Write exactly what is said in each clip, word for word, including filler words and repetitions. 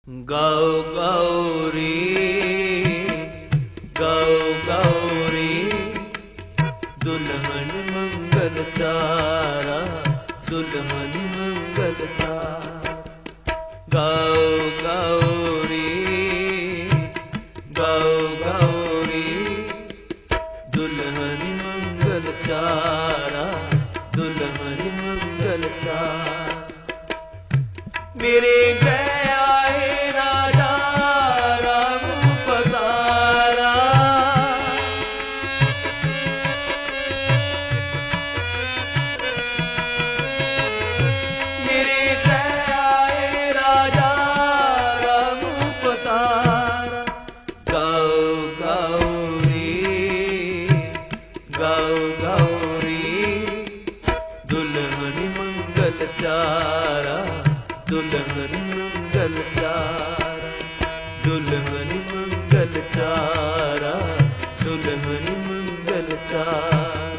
गाओ गौरी गाओ गौरी दुल्हन मंगल तारा दुल्हन मंगल तारा। गाओ गौरी गाओ गौरी दुल्हन मंगल तारा दुल्हन मंगल तारा। मेरे गया है राजा राम पधारा, मेरे गया है राजा राम पधारा। गाओ गौरी गाओ गौरी दुल्हन मंगल तारा दुल्हन मंगल तारा दुल्हन मंगल तारा दुल्हन मंगल तारा।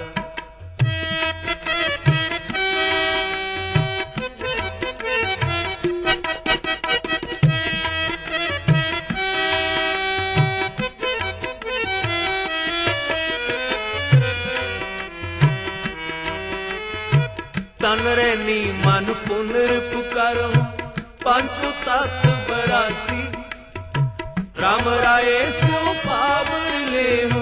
तन रैनी मन पुनर पुकारो पंच तत्व बराती, राम राय सो पावर ले हो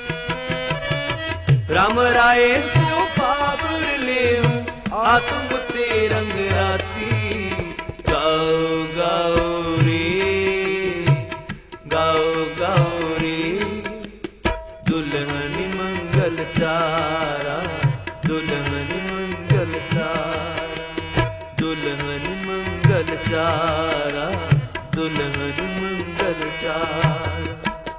राम राय सो पावर ले हो आत्म ते रंग राती। गाओ गौरी गाओ गौरी दुल्हन मंगल तारा दुल्हन मंगल तारा दुल्हन मंगल तारा दुल्हन मंगल तारा।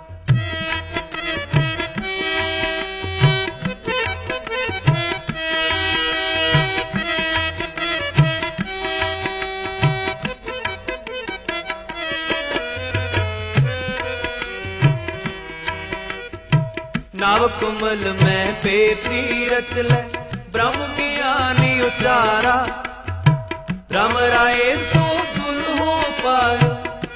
नाव कुमल में पेती रच ले ब्रह्म ज्ञानी उचारा, राम राय सो गुल हो पायो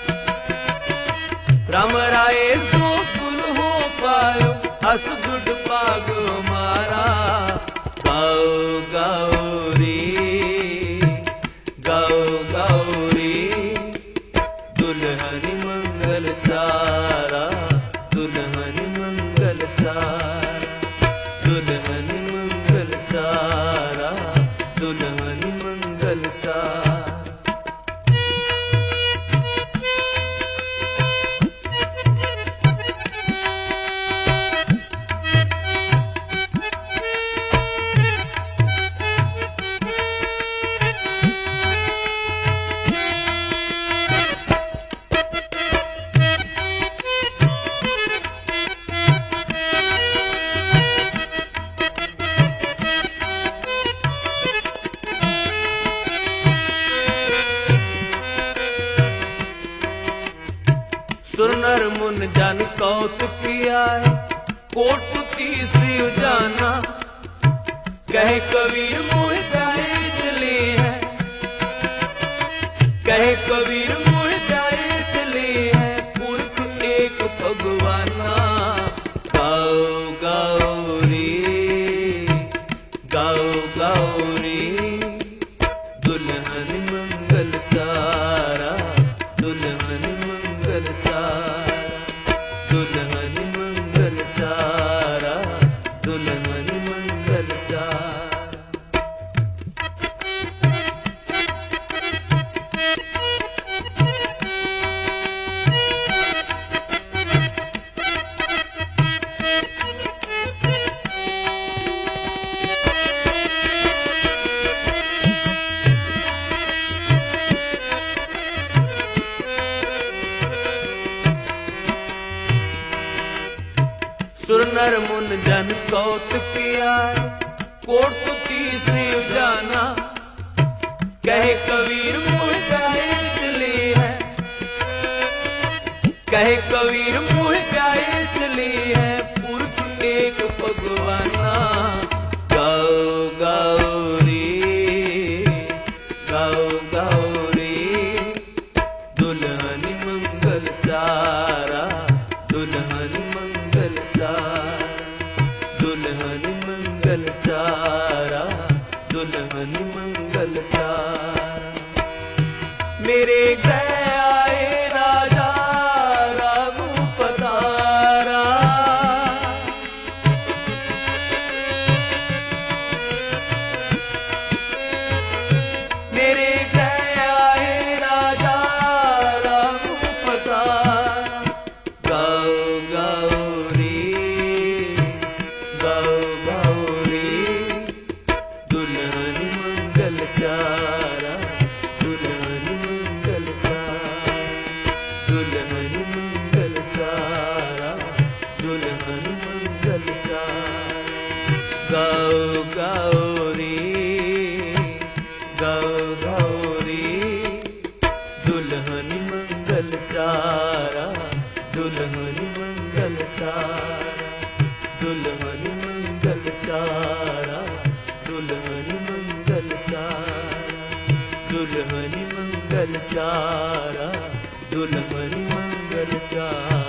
राम राय सो गुल हो पायो हस गुड पाग मारा। गाओ गौरी गाओ गौरी दुल्हन मंगल तारा दुल्हन मंगल तारा दुल्हन मंगल तारा दुल्हन मंगल तारा। सुर नर मुन जन कौतुक किया है कोट तीसरी उजाना, कहे कबीर मोह प्यारे चले हैं कहे कबीर मोह प्यारे चले हैं पुरख एक भगवाना। गाओ गौरी गाओ गौरी दुल्हन मंगल तारा दुल्हन मंगल तारा दुल्हन मंगल तारा दुल्हन मंगल तारा। सुर नर मुन जन कौतुक किया कोट तीसरी उजाना, कहे कबीर मोह प्यारे चले हैं कहे कबीर मोह प्यारे चले हैं पुरख एक भगवाना। गाओ गौरी गाओ गौरी दुल्हन मंगल चारा, दुल्हन मंगल चारा, दुल्हन मंगल चारा, दुल्हन मंगल चारा। मेरे गए आए राजा राघु पधारा, मेरे गए आए राजा राघु पधारा। गाओ गाओ रे, गाओ गाओ रे, दुल्हन मंगल चारा, दुल्हन मंगल चारा, दुल्हन मंगल चारा, दुल्हन मंगल चारा। गाओ गाओ रे, गाओ गाओ रे, दुल्हन मंगल चारा, दुल्हन मंगल चारा, दुल्हन मंगल चारा, दुल्हन मंगल चारा, दुल्हन मंगल चारा, दुल्हन मंगल चारा।